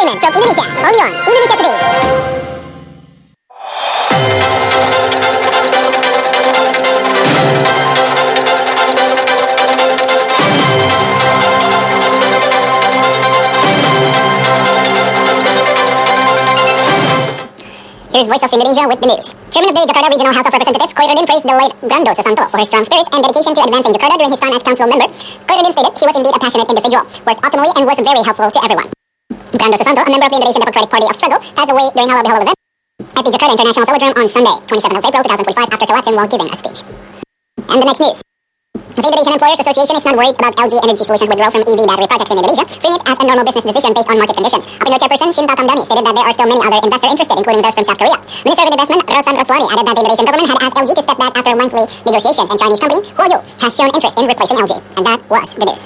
entertainment from Indonesia, only on Indonesia Today. Here's Voice of Indonesia with the news. Chairman of the Jakarta Regional House of Representatives, Khairuddin praised the late Brando Susanto for his strong spirits and dedication to advancing Jakarta during his time as council member. Khairuddin stated he was indeed a passionate individual, worked optimally and was very helpful to everyone. Brando Susanto, a member of the Indonesian Democratic Party of Struggle, passed away during Halal Bihalal event at the Jakarta International Velodrome on Sunday, 27th of April 2045, after collapsing while giving a speech. And the next news. The Indonesian Employers Association is not worried about LG Energy Solutions' withdrawal from EV battery projects in Indonesia, viewing it as a normal business decision based on market conditions. Apindo chairperson Shinta Kamdani stated that there are still many other investors interested, including those from South Korea. Minister of Investment Rosan Roslani added that the Indonesian government had asked LG to step back after lengthy negotiations, and Chinese company Huoyu has shown interest in replacing LG. And that was the news.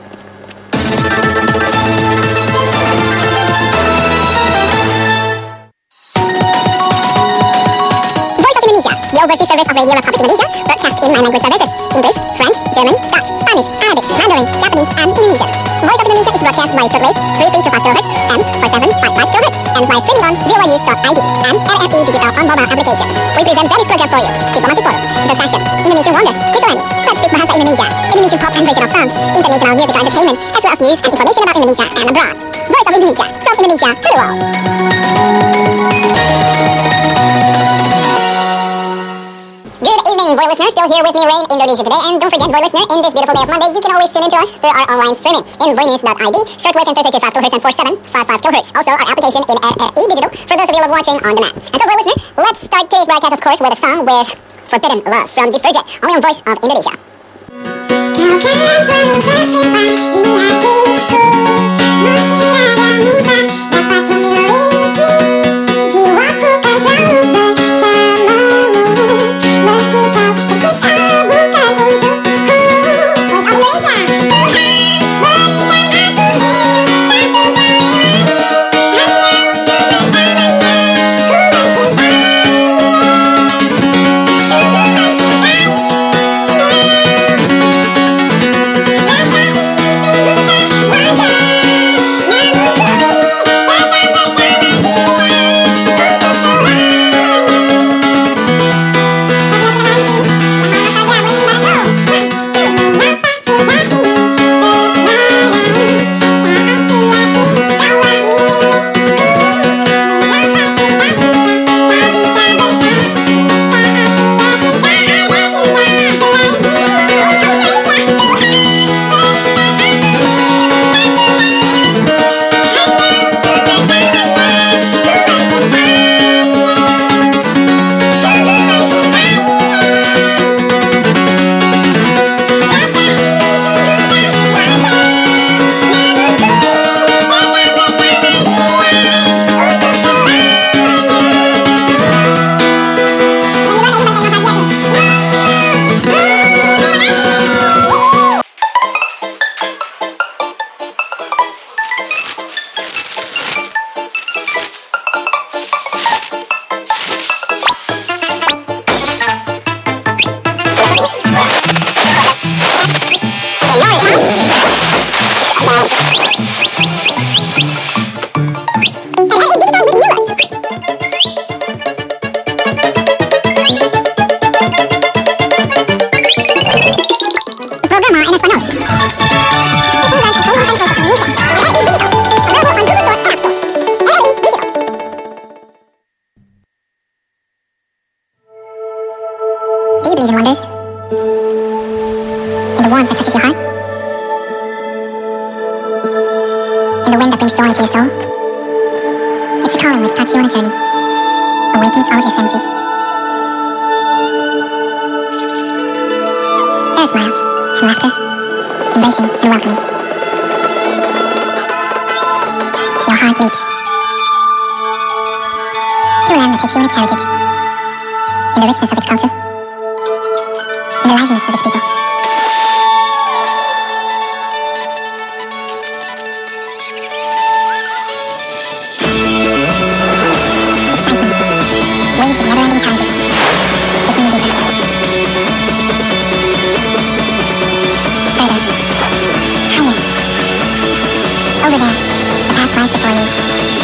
Voice of Indonesia, the overseas service of Radio Republic Indonesia, broadcast in 9 language services: English, French, German, Dutch, Spanish, Arabic, Mandarin, Japanese, and Indonesian. Voice of Indonesia is broadcast by shortwave 3325 kHz and 4755 kHz and via streaming on voanews.id and RFE Digital on mobile application. We present various program for you: Diplomatic Forum, The Fashion, Indonesian Wonder, Kisarani, Let's Speak Bahasa Indonesia, Indonesian pop and regional songs, international music and entertainment, as well as news and information about Indonesia and abroad. Voice of Indonesia, from Indonesia to the world. Good evening, Voice listeners. Still here with me, Rain, Indonesia Today. And don't forget, Voice listener, in this beautiful day of Monday, you can always tune into us through our online streaming in voinews.id, shortwave in 325 kHz and 4755 kHz. Also, our application in RRE Digital for those of you who love watching on demand. And so, Voice listener, let's start today's broadcast, of course, with a song with Forbidden Love from The Virgin, only on Voice of Indonesia. Kau kan selalu tersimpan di hatiku, meski ada mudah dapat memiliki, jiwaku kan selalu bersamamu, meski kau tercipta bukan untukku. Voice of Indonesia. Tuhan berikan aku hidup satu kali lagi, hanya untuk bersamanya, ku mencintainya, sungguh mencintainya. Do you believe in wonders? In the warmth that touches your heart? In the wind that brings joy to your soul? It's a calling that starts you on a journey, awakens all your senses. There are smiles and laughter, embracing and welcoming. Your heart leaps to a land that takes you in its heritage, in the richness of its culture, in the liveliness of its people. Excitement, waves of never-ending challenges, taking you deeper. Further, higher. Over there, the path lies before you.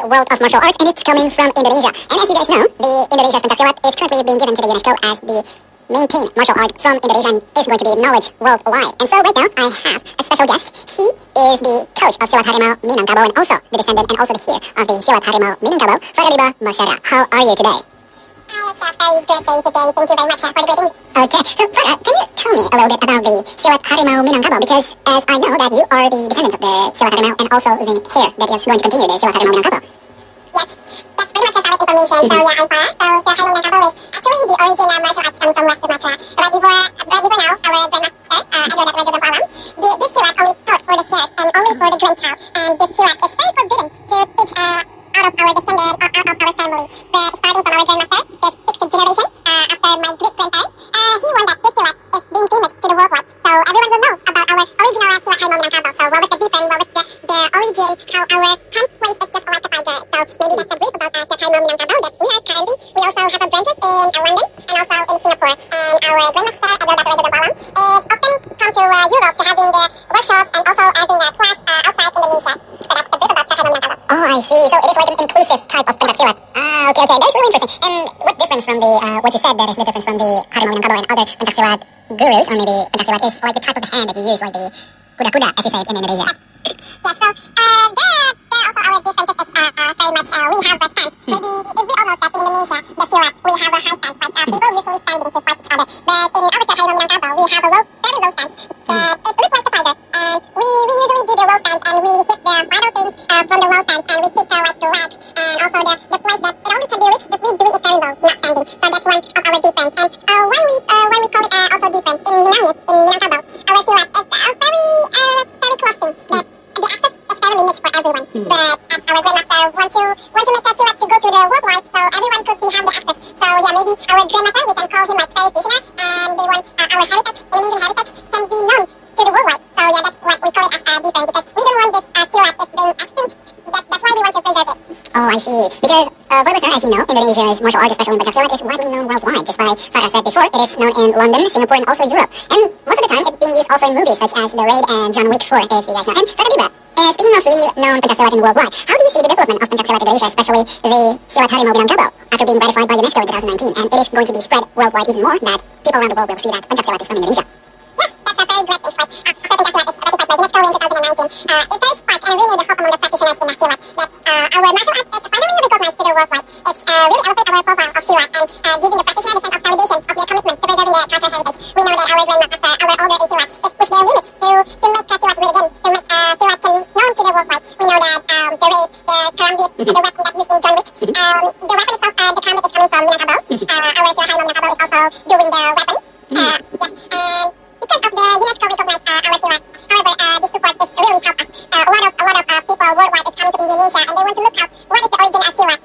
world of martial arts, and it's coming from Indonesia. And as you guys know, the Indonesia's pencaksilat is currently being given to the UNESCO as the maintain martial art from Indonesia and is going to be knowledge worldwide. And so right now I have a special guest. She is the coach of Silat Harimau Minangkabau and also the descendant and also the heir of the Silat Harimau Minangkabau, Faraliba Masyara. How are you today? It's a very good day today. Thank you very much for the greeting. Okay, so Farah, can you tell me a little bit about the Silat Harimau Minangkabau? Because as I know that you are the descendant of the Silat Harimau and also the heir that is going to continue the Silat Harimau Minangkabau. Yes, that's pretty much valid information. So yeah, I'm Farah. So the Harimau Minangkabau is actually the origin of martial arts coming from West Sumatra. Right before now, our grandmaster, Adodat Raja Palam, this silat only taught for the heirs and only for the grandchild. And this silat is very forbidden to teach out of our descendant or out of our family. But starting from our grandmaster, the sixth generation, after my great-grandparent, he won that this silat is being famous to the worldwide. So everyone will know about our original Silat Harimau Minangkabau. So what was the difference, what was the origin, how our hand place is just like a tiger. So maybe that's a brief about Silat Harimau Minangkabau that we are currently. We also have a branches in London and also in Singapore. And our grandmaster, Adodat Raja Palam, is often come to Europe to having the workshops and also having a class outside Indonesia. So that's the brief about Silat Harimau Minangkabau. Oh, I see. So it is like an inclusive type of pencaksilat. Okay. That's really interesting. And what difference from the, what you said that is the difference from the Harimau Minangkabau and other pencaksilat gurus, or maybe pencaksilat is like the type of the hand that you use, like the kuda-kuda, as you say it in Indonesia. Yeah, so there also our differences is very much, we have a stance. Maybe if we all know that in Indonesia, the silat, we have a high stance, like people usually standing to fight each other. But in our Silat Harimau Minangkabau, we have a very low stance. It looks like a tiger, and we usually do the low stance, and we hit the vital things from the low stance, and we kick like the legs, and also the place that it only can be reached if we do it very low, not standing. So that's one of our difference. And when we call it also different, in Minangkabau, our silat is very close thing, that the access is very limited for everyone. But as our grandmaster want to make a silat to go to the worldwide, so everyone could have the access. So yeah, maybe our grandmaster, we can call him like very visionary, and they want our heritage, Indonesian heritage, can be known to the worldwide. So yeah, that's what we call it as different, because we don't want this silat is being extinct. That's why we want to preserve it. Oh, I see. Because, for the listener, as you know, Indonesia's martial art, especially in pencaksilat, is widely known worldwide. Just like Farah said before, it is known in London, Singapore, and also Europe. And most of the time, it's being used also in movies such as The Raid and John Wick 4, if you guys know. And Farah, speaking of the known pencaksilat in worldwide, how do you see the development of pencaksilat in Indonesia, especially the Silat Harimau Minangkabau, after being ratified by UNESCO in 2019? And it is going to be spread worldwide even more, that people around the world will see that pencaksilat is from Indonesia. Yes, that's a very great insight. After pencaksilat is ratified by UNESCO in 2019, it very sparked and renewed the hope among the practitioners in silat that our martial arts is finally recognized to the worldwide. It's really elevate our profile of silat and giving the practitioner the sense of validation of their commitment to preserving their cultural heritage. We know that our grandmaster, our elder in silat, is push their limits to make silat great again, to make silat known to the worldwide. We know that the raid, the karambit, the weapon that used in John Wick, the weapon itself, the karambit is coming from Minangkabau. Our Silat Harimau Minangkabau is also doing the weapon. Yes, and because of the UNESCO recognized our silat, however, this support is really helped us. A lot of people worldwide is coming to Indonesia and they want to look up what is the origin of silat.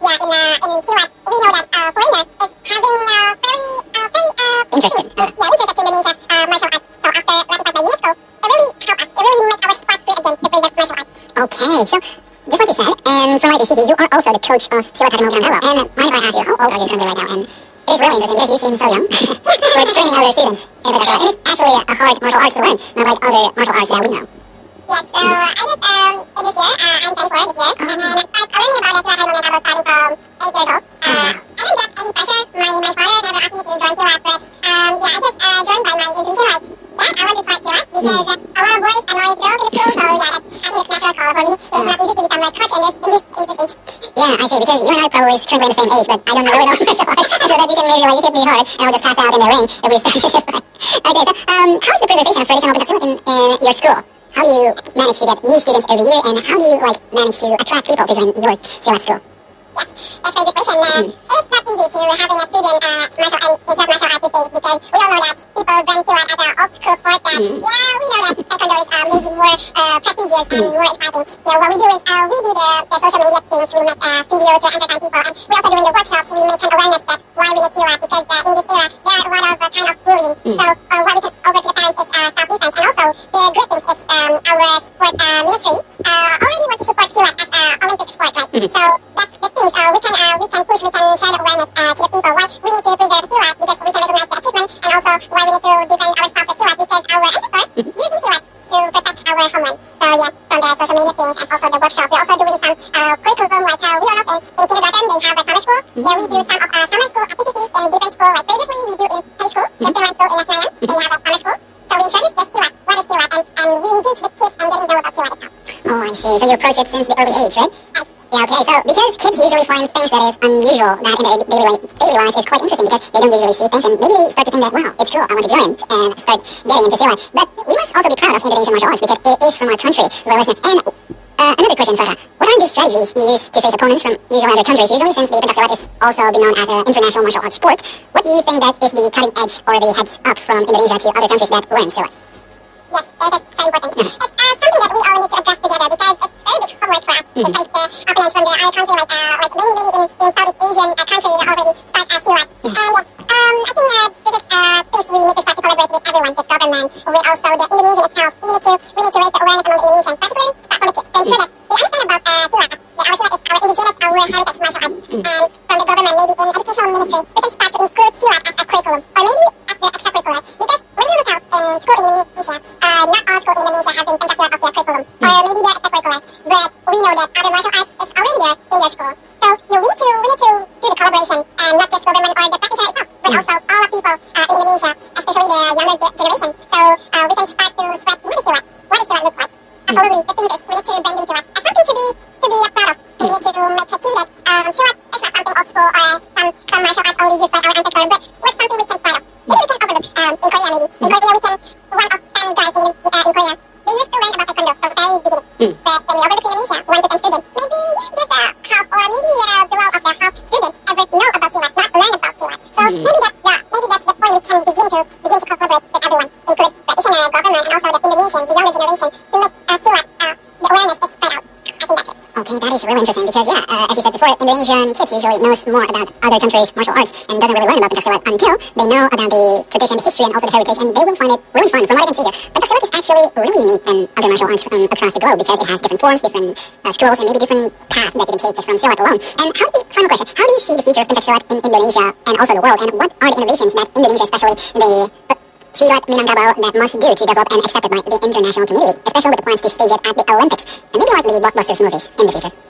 In silat, we know that foreigner is having very Interested. Interested in Indonesia martial arts. So after ratified by UNESCO, it really helped us. It really made our sport great again to preserve martial arts. Okay, so just like you said, and from what I see here, you are also the coach of Silat Harimau Minangkabau. And mind if I ask you, how old are you currently right now? And it is really interesting because you seem so young. For training other students in pencaksilat. And it's actually a hard martial arts to learn, not like other martial arts that we know. Yes, so I just, in this year, I'm 24 this year, and I started learning about the Silat Harimau Minangkabau starting from 8 years old. I didn't get any pressure. My father never asked me to join silat, but I just joined by my intuition, like, Dad, I want to start silat, because a lot of boys annoy girls in the school, so yeah, I think it's natural call for me. It's not easy to become a coach in this age. Yeah, I see, because you and I probably is currently in the same age, but I don't really know martial arts, so that you can maybe like hit me hard, and I'll just pass out in the ring if we start. Okay, so how's the preservation of traditional pencaksilat in your school? How do you manage to get new students every year, and how do you like manage to attract people to join your silat school? Yes, that's a very good question. It's not easy to having a student martial art these days, because we all know that people run silat as an old school sport that, we know that taekwondo is maybe more prestigious and more exciting. What we do is we do the social media things, we make videos to entertain people, and we also doing the workshops, we make an awareness that why we need silat, because in this era there are a lot of kind of bullying. So what we can offer to the parents is self-defense, and also the great thing is our sport ministry already want to support silat as an Olympic sport, right? So that's the thing. We can push, we can share the awareness to the people why we need to preserve silat, because we can recognize the achievement, and also why we need to defend our stuff with silat, because our ancestors using silat to protect our homeland. So yeah, from the social media things and also the workshop, we're also doing some curriculum from like we all know in kindergarten they have a summer school. Yeah, we do some of summer school activities in different school. Like previously we do in high school, in Finland school in Nathaniel, they have a summer school. So we introduce this Silat, what is Silat, and we engage the kids and getting to know about Silat itself. Oh, I see. So you approach it since the early age, right? Yeah, okay. So because kids usually find things that is unusual that in their daily lives is quite interesting because they don't usually see things and maybe they start to think that, wow, it's cool, I want to join and start getting into Silat. But we must also be proud of Indonesian martial arts because it is from our country, the listener. And another question, Farah. What are these strategies you use to face opponents from usual other countries? Usually since the Pencaksilat is also been known as an international martial arts sport, what do you think that is the cutting edge or the heads up from Indonesia to other countries that learn Silat? Yes, that is very important. It's something that we all need to address together because it's very big homework for us to face the opponents from the other country, like many in Southeast Asian country already start Silat. And I think this is things we need to start to collaborate with everyone, with government, with also the Indonesian itself. We need to raise the awareness among the Indonesians, particularly start from the kids, to ensure that they understand about Silat. That our Silat is our indigenous, our heritage martial art. And from the government, maybe in educational ministry, we can start to include Silat as a curriculum, or maybe as the extracurricular. Because when we look out in school in Indonesia, not all schools in Indonesia have been Pencaksilat of their curriculum, or maybe they're extracurricular. But we know that other martial arts is already there in their school. So we need to do the collaboration, and not just government or the practitioner itself, but also all the people in Indonesia, especially the younger generation. So we can start to spread what is Silat, what does Silat look like. Absolutely, the thing is we need to rebranding Silat as something to be proud of. We need to make it clear that Silat is not something old school or some martial arts only used by our ancestors, but what's something we can proud of. Maybe we can overlook in Korea maybe. In Korea we can, one of 10 guys in Korea, they used to learn about Taekwondo from very beginning. But when we overlook Indonesia, 1 to 10 students, maybe just half or maybe below of the half students ever know about Silat, not learn about Silat. So maybe that's the point we can begin to collaborate with everyone, include practitioner, government, and also the Indonesian, the younger generation, to make Silat, the awareness is spread out. I think that's it. Okay, that is really interesting because, as you said before, Indonesian kids usually knows more about other countries' martial arts and doesn't really learn about Pencaksilat until they know about the tradition, the history, and also the heritage, and they will find it really fun. From what I can see here, Pencaksilat is actually really unique than other martial arts from across the globe because it has different forms, different schools, and maybe different path that you can take just from Silat alone. And final question, how do you see the future of Pencaksilat in Indonesia and also the world, and what are the innovations that Indonesia, especially the Silat Minangkabau, that must do to develop and accepted by the international community, especially with the plans to stage it at the Olympics, and maybe like the blockbusters movies in the future?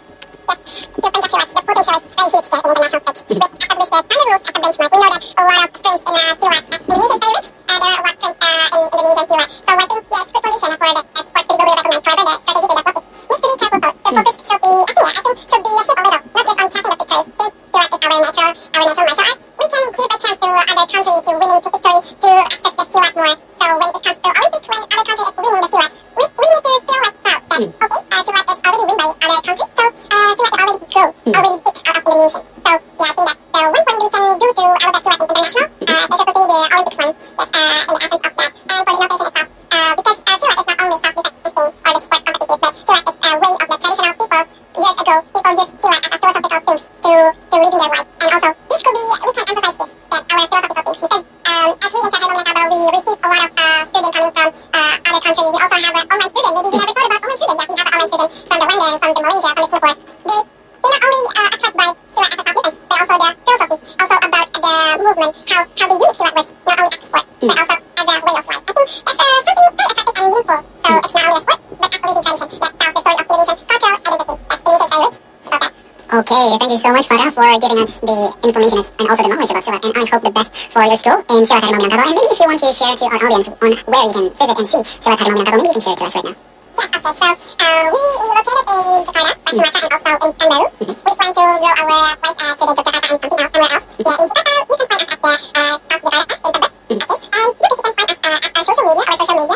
The Pencaksilat, the potential is very huge there in the international stage. With established standard rules as a benchmark, we know that a lot of strengths in Silat. Indonesia is very rich. There are a lot of strengths in Indonesian Silat. So I think, it's good condition for the sports to be globally recognized. However, the strategy to develop it needs to be careful though. The focus should be, I think should be a shift a little, not just on checking the victories. Since Silat is our natural martial art, we can give a chance to other countries to winning to victory to access the Silat more. So when it comes to Olympics, when other countries is winning the Silat, we need to feel like proud that, okay, Silat is already won by other countries, so Silat already grow, already big out of Indonesian. So yeah, I think that's the one point we can do to elevate Silat in international, especially the Olympics one, that's in the essence of that. And for the innovation itself, because Silat is not only self-defense thing or the sport competitive, but Silat is a way of the traditional people. Years ago, people used Silat as a philosophical thing to living their life. And also, this could be, we can emphasize this, that our philosophical things, because as we in Thai Minangkabau, we receive a lot of students coming from other countries. We also have an online student. Maybe you never thought about online student. Yeah, we have an online student from the London, from the Malaysia, from the Singapore. They not only attracted by Silat as a self-defense, but also the philosophy, also about the movement, how the unique Silat was, not only as a sport, but also as a way of life. I think that's something very attractive and meaningful. So it's not only a sport, but a living tradition that tells the story of Indonesian cultural identity. That's Indonesia is very rich about that. Okay, thank you so much, Farah, for giving us the information and also the knowledge about Silat, and I hope the best for your school in Silat Harimau Minangkabau. And maybe if you want to share to our audience on where you can visit and see Silat Harimau Minangkabau, maybe you can share it to us right now. Yes, okay, so we located in Jakarta, Sumatra, and also in Pekanbaru. We plan to grow our life to the Jakarta and somewhere else. Yeah, in Jakarta, you can find us at the South Jakarta in Tebet. Okay, and you can find us at our social media, Instagram,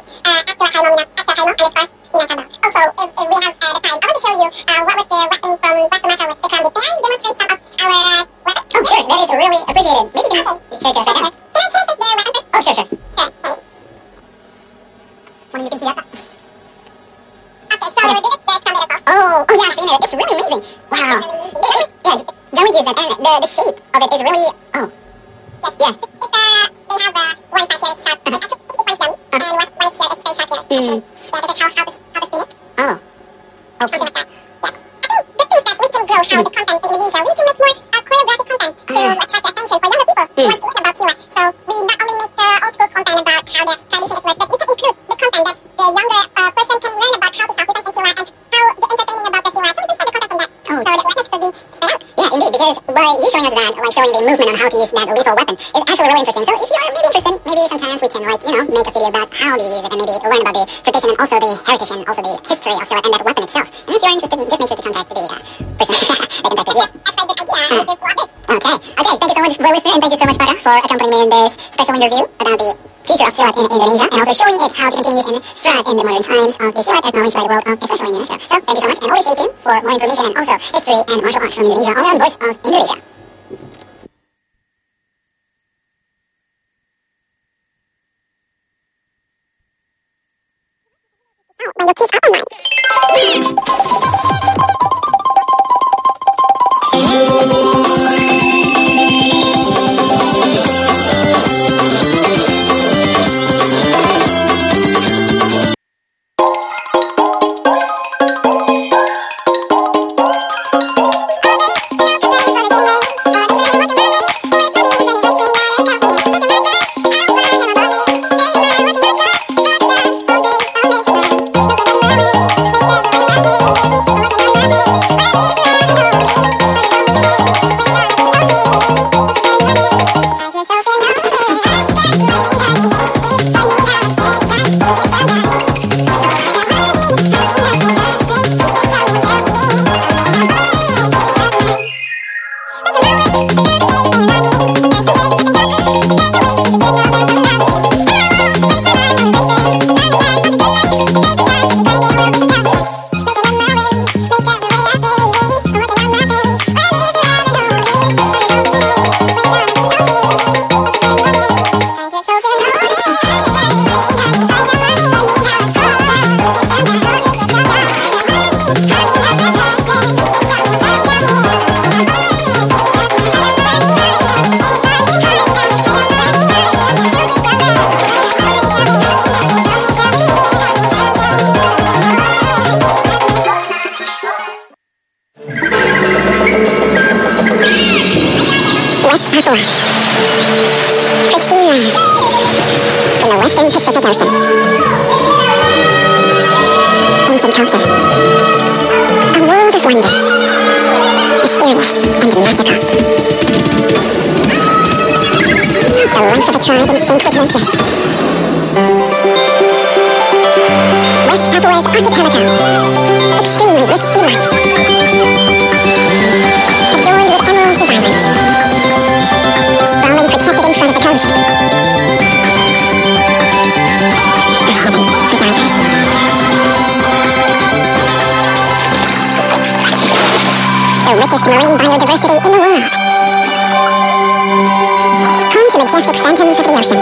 at Harimau_Minangkabau. Also, if we have the time, I want to show you what was the weapon from West Sumatra with the crown. May I demonstrate some of our weapons? Oh, sure, that is really appreciated. Maybe you can share to us right now. Can I take the weapon first? Oh, sure. One you can see that. Okay, so this is the crown itself. Oh, yeah, I've seen it. It's really amazing. Wow. Yeah, John Wick used that, and the shape of it is really, Yes. They have one side here, it's sharp. It's actually one is dummy, and one is here, it's very sharp here. Actually. Yeah, this is how to spin it. Oh. Okay. Something like that. Yes. I think the things that we can grow how the content in Indonesia, we need to make more choreographic content to attract the attention for younger people who want to learn about Silat. So we not only make the old school content about how the tradition is, but we can include the content that the younger person can learn about how to self-defense in Silat and how the entertaining about the Silat. So we can find the content from that. Oh, because by you showing us that, like showing the movement on how to use that lethal weapon is actually really interesting. So if you're maybe interested, maybe sometimes we can like, make a video about how to use it and maybe learn about the tradition and also the heritage and also the history of Silat and that weapon itself. And if you're interested, just make sure to contact the person that contacted you. That's a good idea. I do love it. Okay. Thank you so much, boy listener, and thank you so much, Farah, for accompanying me in this special interview about the future of Silat in Indonesia and also showing it how to continue and strive in the modern times of the Silat acknowledged by the world, especially in UNESCO. So thank you so much, and always stay tuned for more information and also history and martial arts from Indonesia, only on Voice of Indonesia. When you keep up online. Marine biodiversity in the world. Home to majestic phantoms of the ocean.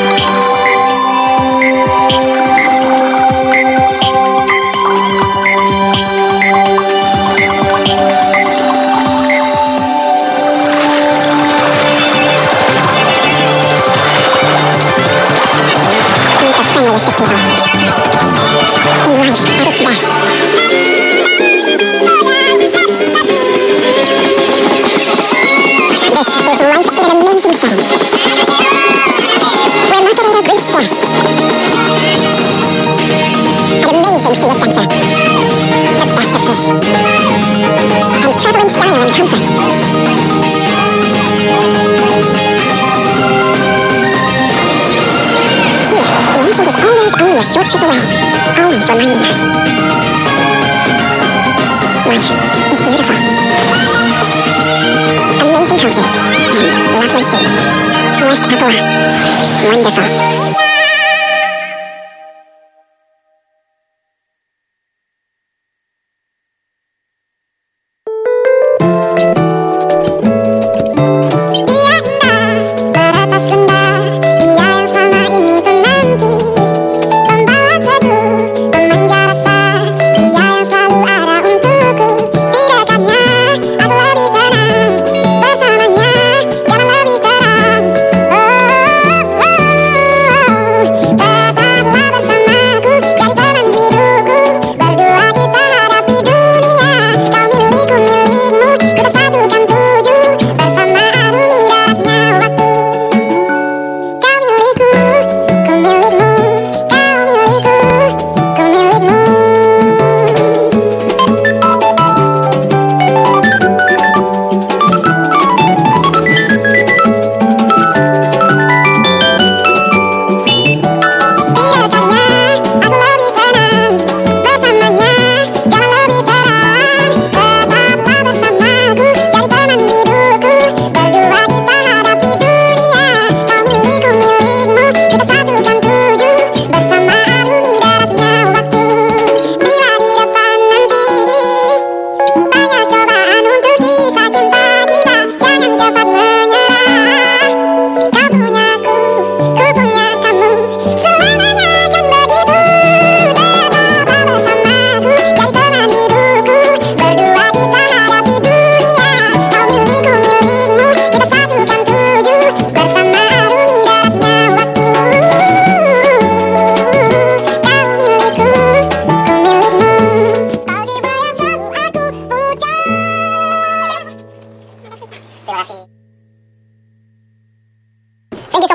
Meet the friendliest of people. In life at its best. Is life in an amazing setting, where Margarita greets guests. An amazing sea adventure, the best of fish, and travel in style and comfort. Here, the ancient is always only a short trip away, always reminding us. Life is beautiful. Amazing cultures and lovely sea. West Papua. Wonderful.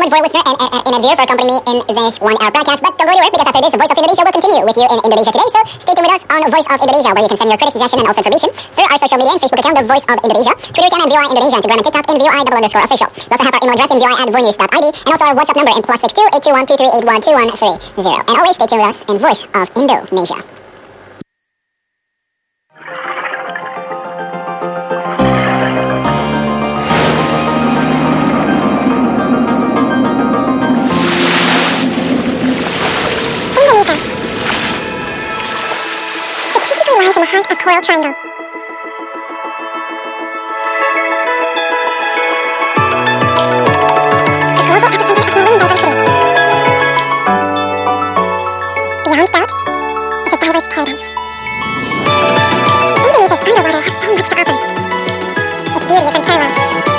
much for listener and Advir for accompanying me in this 1 hour broadcast. But don't go anywhere because after this, Voice of Indonesia will continue with you in Indonesia today. So stay tuned with us on Voice of Indonesia, where you can send your critic suggestion and also information through our social media and Facebook account, The Voice of Indonesia, Twitter account at VOI Indonesia, Instagram and TikTok in VOI_official. We also have our email address in VOI@voinews.id and also our WhatsApp number in +62 821 2381230. And always stay tuned with us in Voice of Indonesia. Lies in the heart of Coral Triangle. The global epicenter of marine diversity. Beyond doubt is a diverse paradise. Indonesia's underwater has so much to offer. Its beauty is unparalleled.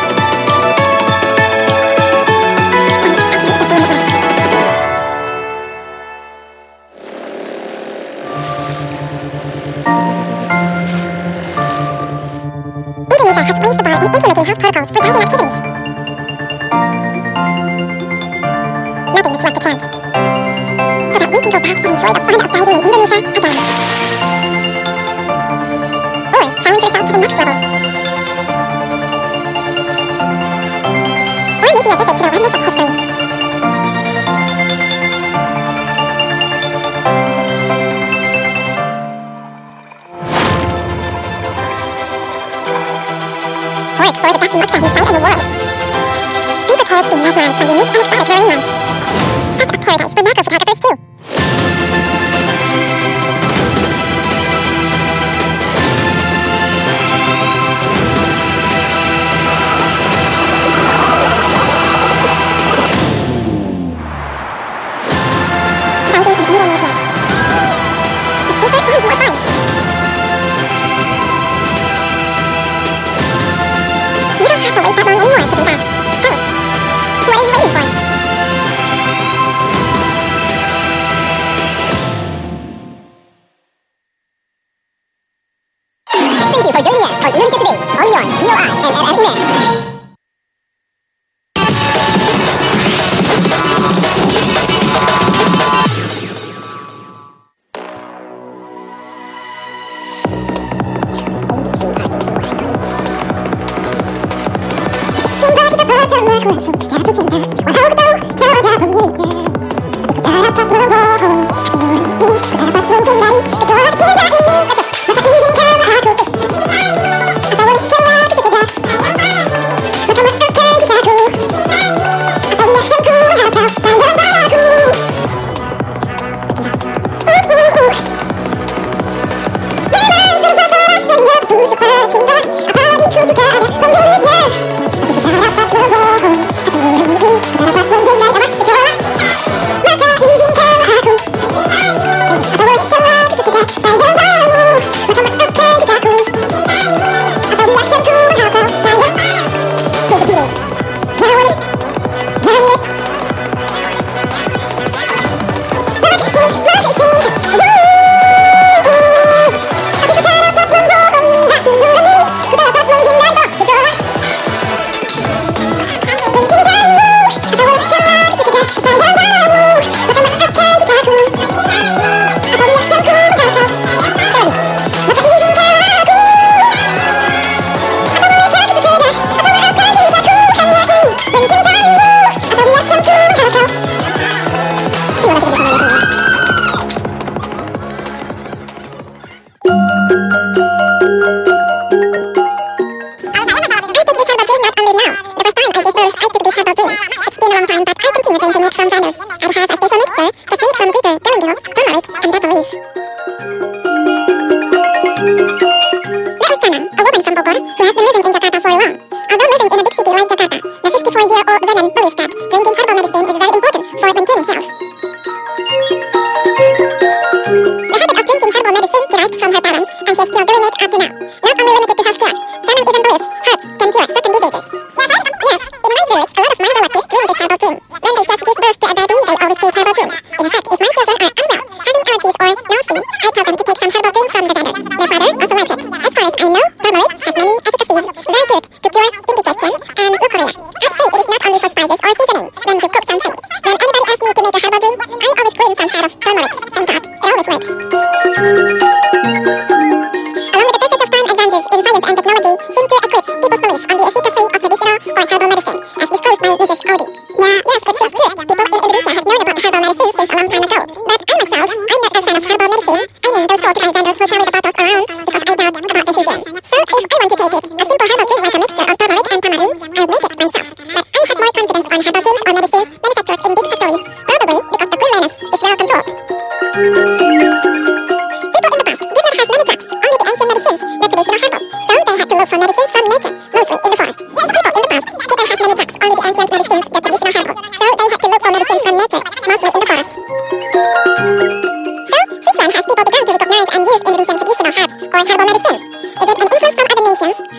Indonesia has raised the bar in implementing health protocols for diving activities. Nothing is left to chance, so that we can go back and enjoy the fun of diving in Indonesia again. Or challenge yourself to the next level. Or maybe a visit to the remnants of history. Or explore the best mud crab site in the world. Be prepared to be mesmerized by unique and exotic marine life. Such a paradise for macro photographers too. Diving in Indonesia. It's safer and more fun. You don't have to wait that long anymore to do that. So, what are you waiting for? Thank you for joining us on Indonesia Today, only on VOI and RRI. Cinta kita pertama langsung jatuh cinta. Walau ku tahu tiada pemiliknya, tapi ku tak dapat membohongi hati nurani. Ku tak dapat menghindari gejolak cinta ini. Maka izinkanlah aku untuk mencintaimu, atau berikanlah aku sekedar sayang padamu. Maka maafkan jika aku mencintaimu, apabila yang ku harap kau sayang padaku. Memang serba salah rasanya bertusuk pada cinta, apalagi ku juga ada pemiliknya. Tapi ku tak dapat membohongi hati nurani. Ku tak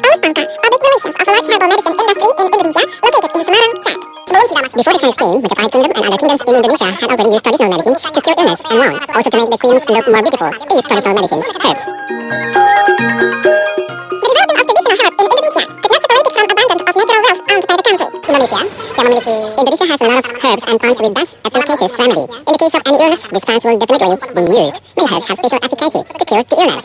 Paulus Bangka, public relations of a large herbal medicine industry in Indonesia, located in Semarang, said. Before the Chinese came, Majapahit Kingdom and other kingdoms in Indonesia had already used traditional medicine to cure illness and wound, also to make the queens look more beautiful. They used traditional medicines, herbs. The developing of traditional herb in Indonesia could not separate it from abundance of natural wealth owned by the country. Indonesia has a lot of herbs and plants with thus efficacious remedy. In the case of any illness, these plants will definitely be used. Many herbs have special efficacy to cure the illness.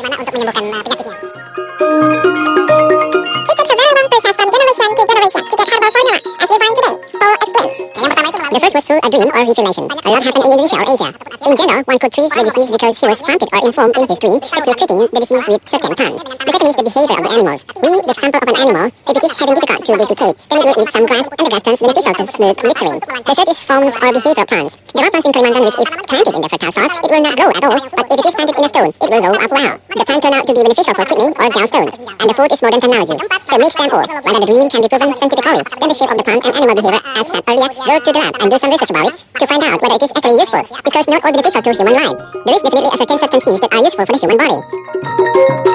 It takes a very long process from generation to generation to get herbal formula, as we find today. Paul explains. The first was through a dream or revelation. A lot happened in Indonesia or Asia. In general, one could treat the disease because he was prompted or informed in his dream that he is treating the disease with certain plants. The second is the behavior of the animals. We, the example of an animal, if it is having difficult to defecate, then it will eat some grass, and the grass turns beneficial to smooth littering. The third is forms or behavior of plants. There are plants in Kalimantan which, if planted in the fertile soil, it will not grow at all, but if it is planted in a stone, it will grow up well. The plant turned out to be beneficial for kidney or gallstones. And the fourth is modern technology. So mix them all. Whether the dream can be proven scientifically, then the shape of the plant and animal behavior, as said earlier, go to the lab and do some research about it to find out whether it is actually useful, because not all beneficial to human life. There is definitely a certain substances that are useful for the human body.